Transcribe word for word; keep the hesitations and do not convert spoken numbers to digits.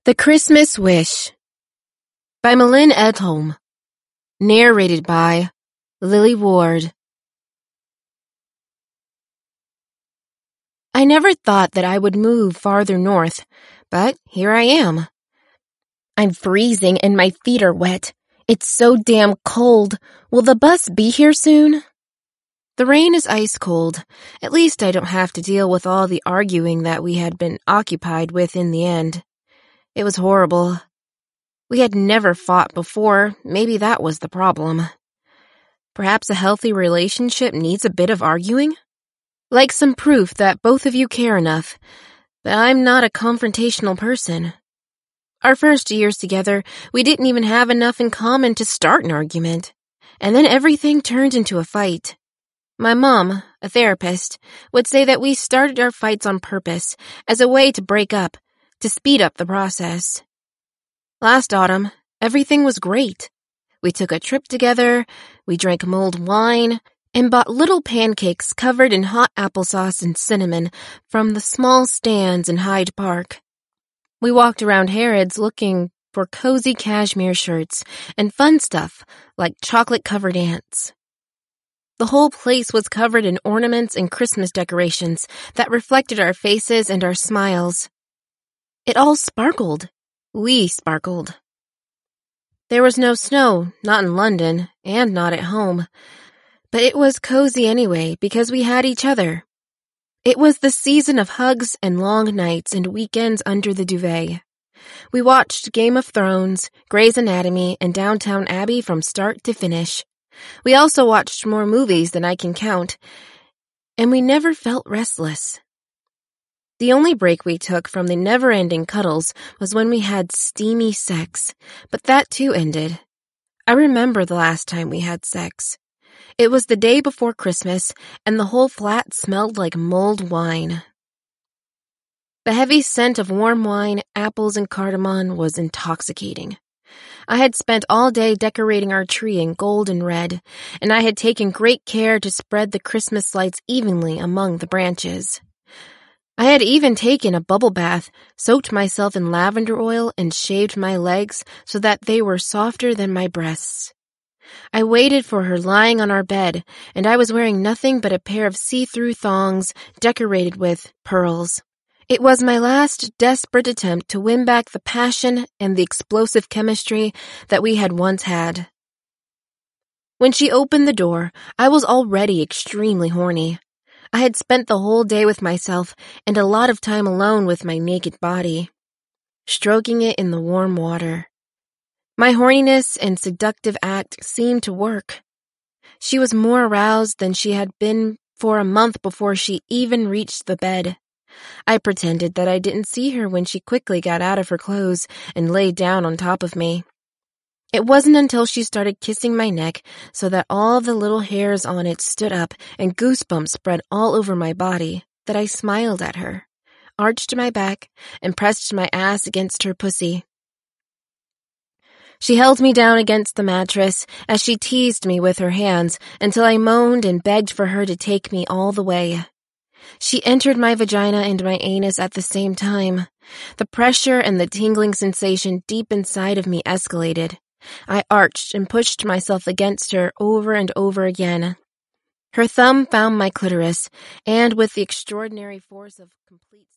The Christmas Wish by Malin Edholm. Narrated by Lily Ward. I never thought that I would move farther north, but here I am. I'm freezing and my feet are wet. It's so damn cold. Will the bus be here soon? The rain is ice cold. At least I don't have to deal with all the arguing that we had been occupied with in the end. It was horrible. We had never fought before. Maybe that was the problem. Perhaps a healthy relationship needs a bit of arguing? Like some proof that both of you care enough. But I'm not a confrontational person. Our first years together, we didn't even have enough in common to start an argument. And then everything turned into a fight. My mom, a therapist, would say that we started our fights on purpose, as a way to break up, to speed up the process. Last autumn, everything was great. We took a trip together, we drank mulled wine, and bought little pancakes covered in hot applesauce and cinnamon from the small stands in Hyde Park. We walked around Harrods looking for cozy cashmere shirts and fun stuff like chocolate-covered ants. The whole place was covered in ornaments and Christmas decorations that reflected our faces and our smiles. It all sparkled. We sparkled. There was no snow, not in London, and not at home. But it was cozy anyway, because we had each other. It was the season of hugs and long nights and weekends under the duvet. We watched Game of Thrones, Grey's Anatomy, and Downton Abbey from start to finish. We also watched more movies than I can count, and we never felt restless. The only break we took from the never-ending cuddles was when we had steamy sex, but that too ended. I remember the last time we had sex. It was the day before Christmas, and the whole flat smelled like mulled wine. The heavy scent of warm wine, apples, and cardamom was intoxicating. I had spent all day decorating our tree in gold and red, and I had taken great care to spread the Christmas lights evenly among the branches. I had even taken a bubble bath, soaked myself in lavender oil, and shaved my legs so that they were softer than my breasts. I waited for her lying on our bed, and I was wearing nothing but a pair of see-through thongs decorated with pearls. It was my last desperate attempt to win back the passion and the explosive chemistry that we had once had. When she opened the door, I was already extremely horny. I had spent the whole day with myself and a lot of time alone with my naked body, stroking it in the warm water. My horniness and seductive act seemed to work. She was more aroused than she had been for a month before she even reached the bed. I pretended that I didn't see her when she quickly got out of her clothes and lay down on top of me. It wasn't until she started kissing my neck so that all the little hairs on it stood up and goosebumps spread all over my body that I smiled at her, arched my back, and pressed my ass against her pussy. She held me down against the mattress as she teased me with her hands until I moaned and begged for her to take me all the way. She entered my vagina and my anus at the same time. The pressure and the tingling sensation deep inside of me escalated. I arched and pushed myself against her over and over again. Her thumb found my clitoris, and with the extraordinary force of complete